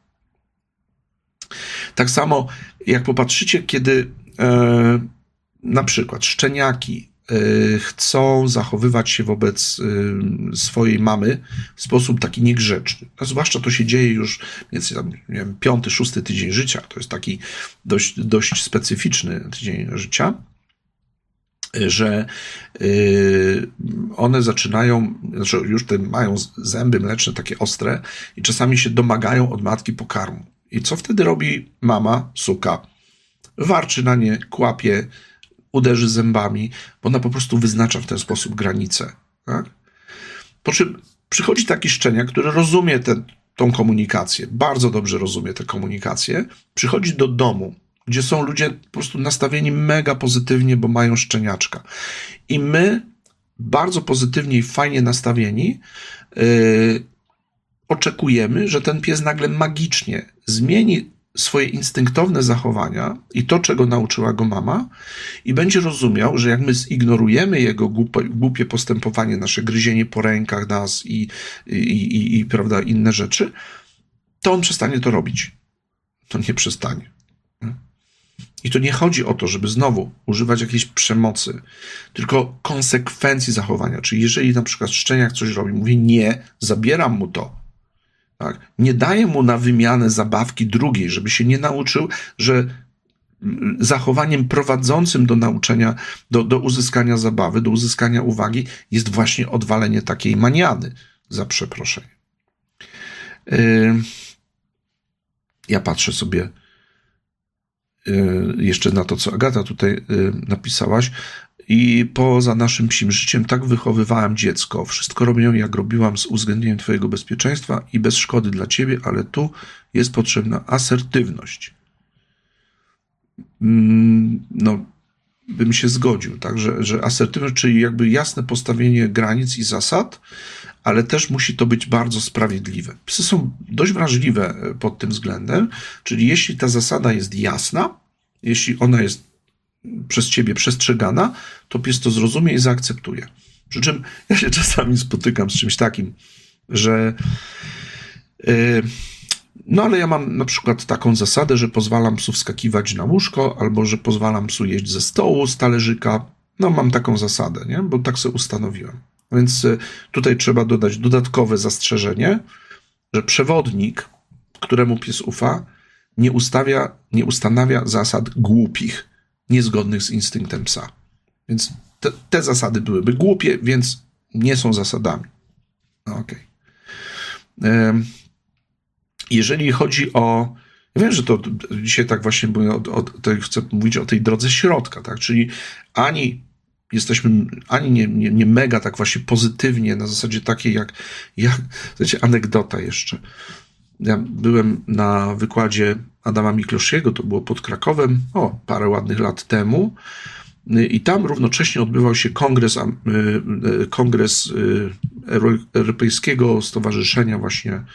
Tak samo jak popatrzycie, kiedy e, na przykład szczeniaki e, chcą zachowywać się wobec e, swojej mamy w sposób taki niegrzeczny. A zwłaszcza to się dzieje już więc, tam, nie wiem, piąty, szósty tydzień życia. To jest taki dość, dość specyficzny tydzień życia, że y, one zaczynają, znaczy już te mają zęby mleczne takie ostre i czasami się domagają od matki pokarmu. I co wtedy robi mama, suka? Warczy na nie, kłapie, uderzy zębami, bo ona po prostu wyznacza w ten sposób granice. Tak? Po czym przychodzi taki szczeniak, który rozumie tę tą komunikację, bardzo dobrze rozumie tę komunikację, przychodzi do domu, gdzie są ludzie po prostu nastawieni mega pozytywnie, bo mają szczeniaczka. I my, bardzo pozytywnie i fajnie nastawieni, yy, oczekujemy, że ten pies nagle magicznie zmieni swoje instynktowne zachowania i to, czego nauczyła go mama, i będzie rozumiał, że jak my zignorujemy jego głupie, głupie postępowanie, nasze gryzienie po rękach nas i, i, i, i prawda, inne rzeczy, to on przestanie to robić. To nie przestanie. I to nie chodzi o to, żeby znowu używać jakiejś przemocy, tylko konsekwencji zachowania. Czyli jeżeli na przykład szczeniak coś robi, mówi nie, zabieram mu to. Tak? Nie daję mu na wymianę zabawki drugiej, żeby się nie nauczył, że zachowaniem prowadzącym do nauczenia, do, do uzyskania zabawy, do uzyskania uwagi jest właśnie odwalenie takiej maniany, za przeproszenie. Yy, ja patrzę sobie yy, jeszcze na to, co Agata tutaj yy, napisałaś. I poza naszym psim życiem tak wychowywałem dziecko. Wszystko robię, jak robiłam, z uwzględnieniem twojego bezpieczeństwa i bez szkody dla ciebie, ale tu jest potrzebna asertywność. No, bym się zgodził, tak, że, że asertywność, czyli jakby jasne postawienie granic i zasad, ale też musi to być bardzo sprawiedliwe. Psy są dość wrażliwe pod tym względem, czyli jeśli ta zasada jest jasna, jeśli ona jest przez ciebie przestrzegana, to pies to zrozumie i zaakceptuje. Przy czym ja się czasami spotykam z czymś takim, że yy, no ale ja mam na przykład taką zasadę, że pozwalam psu wskakiwać na łóżko, albo że pozwalam psu jeść ze stołu, z talerzyka. No mam taką zasadę, nie? Bo tak sobie ustanowiłem. Więc yy, tutaj trzeba dodać dodatkowe zastrzeżenie, że przewodnik, któremu pies ufa, nie ustawia, nie ustanawia zasad głupich, niezgodnych z instynktem psa. Więc te, te zasady byłyby głupie, więc nie są zasadami. Okej. Okay. Jeżeli chodzi o... Ja wiem, że to dzisiaj tak właśnie mówię, o, o, to chcę mówić o tej drodze środka, tak? Czyli ani jesteśmy, ani nie, nie, nie mega tak właśnie pozytywnie, na zasadzie takiej jak... jak znacie, anegdota jeszcze. Ja byłem na wykładzie Adama Miklosiego, to było pod Krakowem, o, parę ładnych lat temu, i tam równocześnie odbywał się kongres, kongres Europejskiego Stowarzyszenia właśnie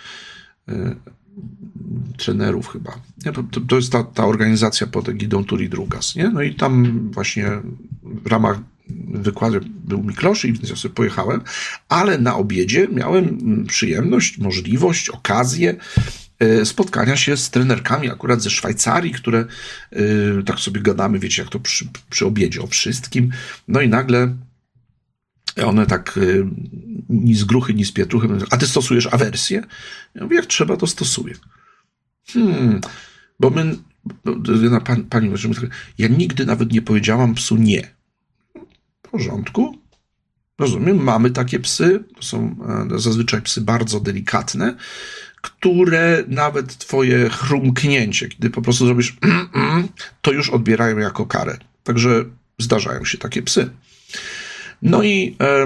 trenerów chyba. Nie, to, to jest ta, ta organizacja pod egidą Turi Drugas, nie? No i tam właśnie w ramach wykładu był Miklosz i ja sobie pojechałem, ale na obiedzie miałem przyjemność, możliwość, okazję spotkania się z trenerkami akurat ze Szwajcarii, które tak sobie gadamy, wiecie, jak to przy, przy obiedzie o wszystkim. No i nagle one tak ni z gruchy, ni z pietruchy. A ty stosujesz awersję? Ja mówię, jak trzeba, to stosuję. Hmm, bo my, bo, pani, pani, ja nigdy nawet nie powiedziałam psu nie. W porządku. Rozumiem, mamy takie psy, to są zazwyczaj psy bardzo delikatne, które nawet twoje chrumknięcie, kiedy po prostu zrobisz to już odbierają jako karę. Także zdarzają się takie psy. No i e,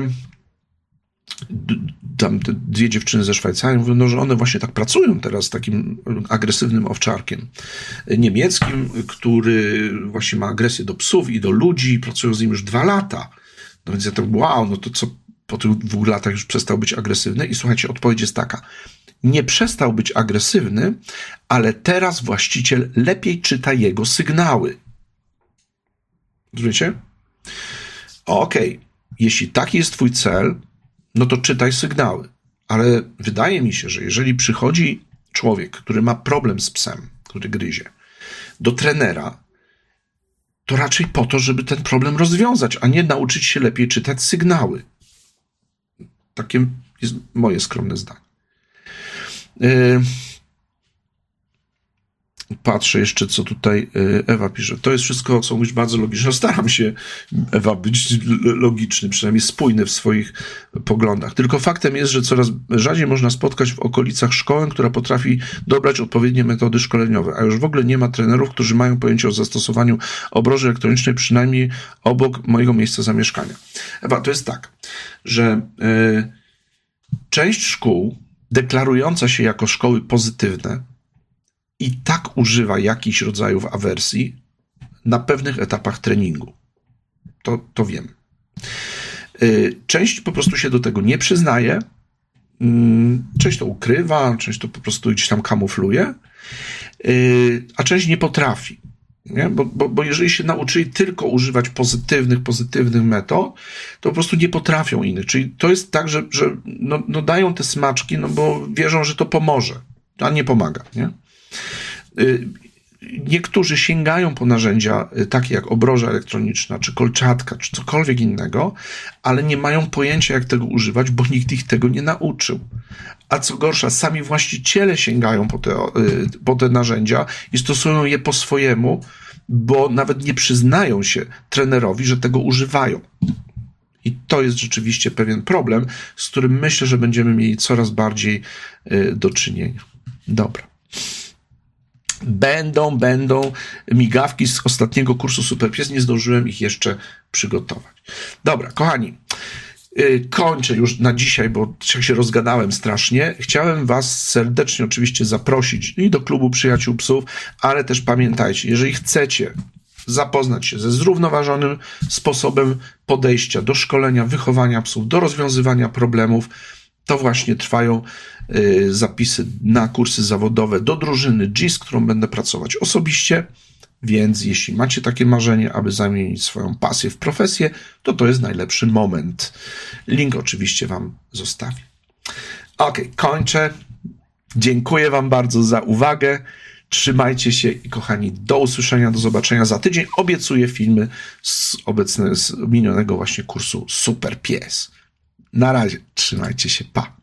tam te dwie dziewczyny ze Szwajcarii mówią, no, że one właśnie tak pracują teraz z takim agresywnym owczarkiem niemieckim, który właśnie ma agresję do psów i do ludzi, pracują z nim już dwa lata. No więc ja tak, wow, no to co, po tych dwóch latach już przestał być agresywny? I słuchajcie, odpowiedź jest taka. Nie przestał być agresywny, ale teraz właściciel lepiej czyta jego sygnały. Rozumiecie? Okej, okay. Jeśli taki jest twój cel, no to czytaj sygnały. Ale wydaje mi się, że jeżeli przychodzi człowiek, który ma problem z psem, który gryzie, do trenera, to raczej po to, żeby ten problem rozwiązać, a nie nauczyć się lepiej czytać sygnały. Takie jest moje skromne zdanie. Yy... Patrzę jeszcze, co tutaj Ewa pisze. To jest wszystko, co mówisz, bardzo logiczne. No, staram się, Ewa, być logiczny, przynajmniej spójny w swoich poglądach. Tylko faktem jest, że coraz rzadziej można spotkać w okolicach szkołę, która potrafi dobrać odpowiednie metody szkoleniowe, a już w ogóle nie ma trenerów, którzy mają pojęcie o zastosowaniu obroży elektronicznej, przynajmniej obok mojego miejsca zamieszkania. Ewa, to jest tak, że y, część szkół deklarująca się jako szkoły pozytywne i tak używa jakichś rodzajów awersji na pewnych etapach treningu. To, to wiem. Część po prostu się do tego nie przyznaje, część to ukrywa, część to po prostu gdzieś tam kamufluje, a część nie potrafi. Nie? Bo, bo, bo jeżeli się nauczyli tylko używać pozytywnych, pozytywnych metod, to po prostu nie potrafią innych. Czyli to jest tak, że, że no, no dają te smaczki, no bo wierzą, że to pomoże, a nie pomaga. Nie? Niektórzy sięgają po narzędzia takie jak obroża elektroniczna, czy kolczatka, czy cokolwiek innego, ale nie mają pojęcia, jak tego używać, bo nikt ich tego nie nauczył. A co gorsza, sami właściciele sięgają po te, po te narzędzia i stosują je po swojemu, bo nawet nie przyznają się trenerowi, że tego używają. I to jest rzeczywiście pewien problem, z którym myślę, że będziemy mieli coraz bardziej do czynienia. Dobra. Będą, będą migawki z ostatniego kursu Superpies. Nie zdążyłem ich jeszcze przygotować. Dobra, kochani, yy, kończę już na dzisiaj, bo się rozgadałem strasznie. Chciałem was serdecznie oczywiście zaprosić i do klubu Przyjaciół Psów, ale też pamiętajcie, jeżeli chcecie zapoznać się ze zrównoważonym sposobem podejścia do szkolenia, wychowania psów, do rozwiązywania problemów, to właśnie trwają y, zapisy na kursy zawodowe do drużyny G I S, z którą będę pracować osobiście, więc jeśli macie takie marzenie, aby zamienić swoją pasję w profesję, to to jest najlepszy moment. Link oczywiście wam zostawię. Ok, kończę. Dziękuję wam bardzo za uwagę. Trzymajcie się i kochani, do usłyszenia, do zobaczenia za tydzień. Obiecuję filmy z obecnego, z minionego właśnie kursu Super Pies. Na razie, trzymajcie się, pa.